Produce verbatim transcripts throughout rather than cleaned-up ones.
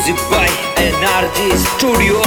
Music by N R G Studio.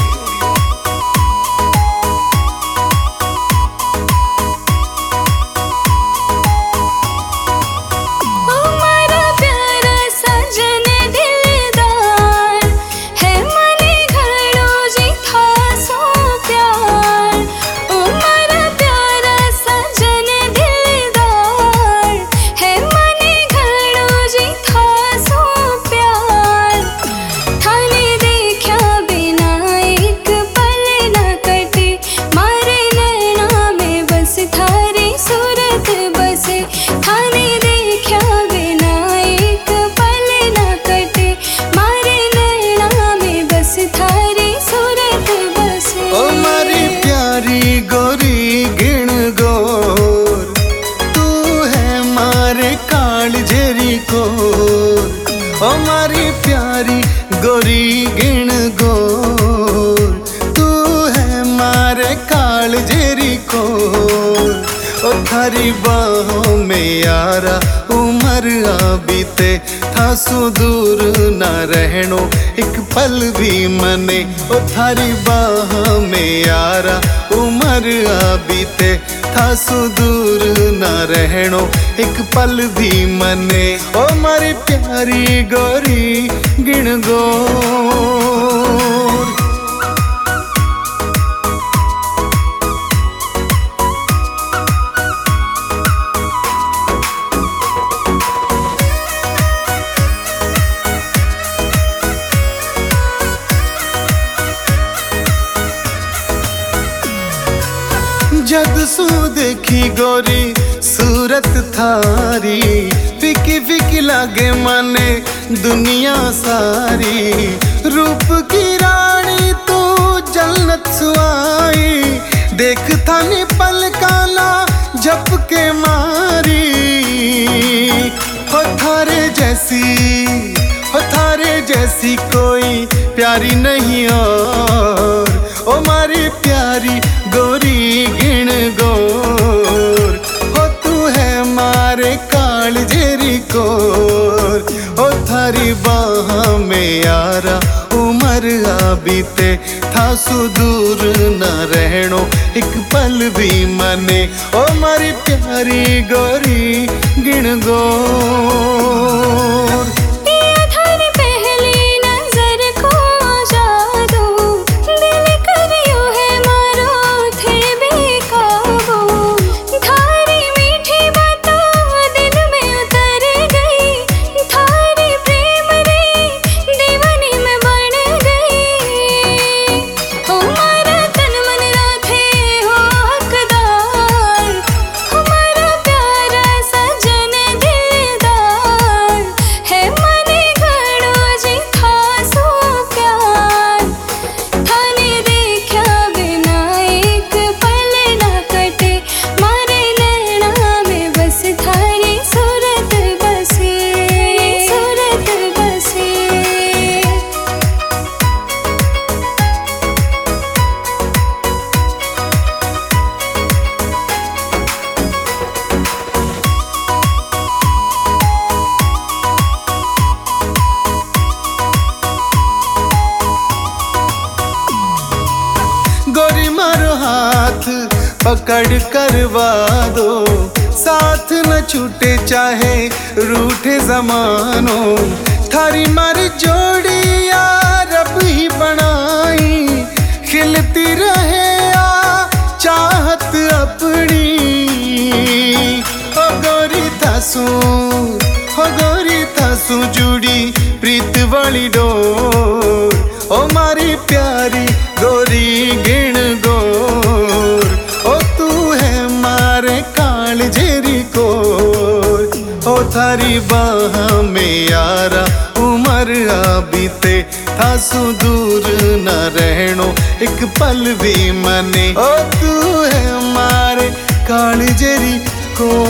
गोरी गिण गोर तू है मारे काल जेरी कोर। ओ मारी प्यारी गोरी गिण गोर तू है मारे काल जेरी कोर। ओ थारी बाहों में यारा उम्र आ बीते था सुदूर ना रहनो एक पल भी मने। ओ थारी बाहों में यारा उम्र आ बीते था सुदूर ना रहनो एक पल भी मने। ओ मारी प्यारी गोरी गिण गोर। जद सू देखी गोरी सूरत थारी फिकी फिकी लागे माने दुनिया सारी। रूप की रानी तू जन्नत सुआई देख थानी पलकाना जप के मारी। हो थारे जैसी हो थारे जैसी कोई प्यारी नहीं और। ओ मारी प्यारी गोरी गिण गोर हो तू है मारे काल जेरी कोर। ओ थारी बाह में यारा उम्र आ बीते था सुदूर न रहनो एक पल भी मने। ओ मारी प्यारी गोरी गिण गोर। गोरी मारो हाथ पकड़ करवा दो साथ न छूटे चाहे रूठे जमानो। थारी मारी जोड़ी यार रब ही बनाई खिलती रहे आ चाहत अपनी। हो गोरी थासू हो गोरी थासू जुड़ी प्रीत वाली डोर। ओ मारी प्यारी गोरी गिण गोर ओ तू है मारे काल जेरी कोर। ओ थारी बाह में यारा उम्र आ बीते था सुदूर न रहनो एक पल भी मने। ओ तू है मारे काल जेरी कोर।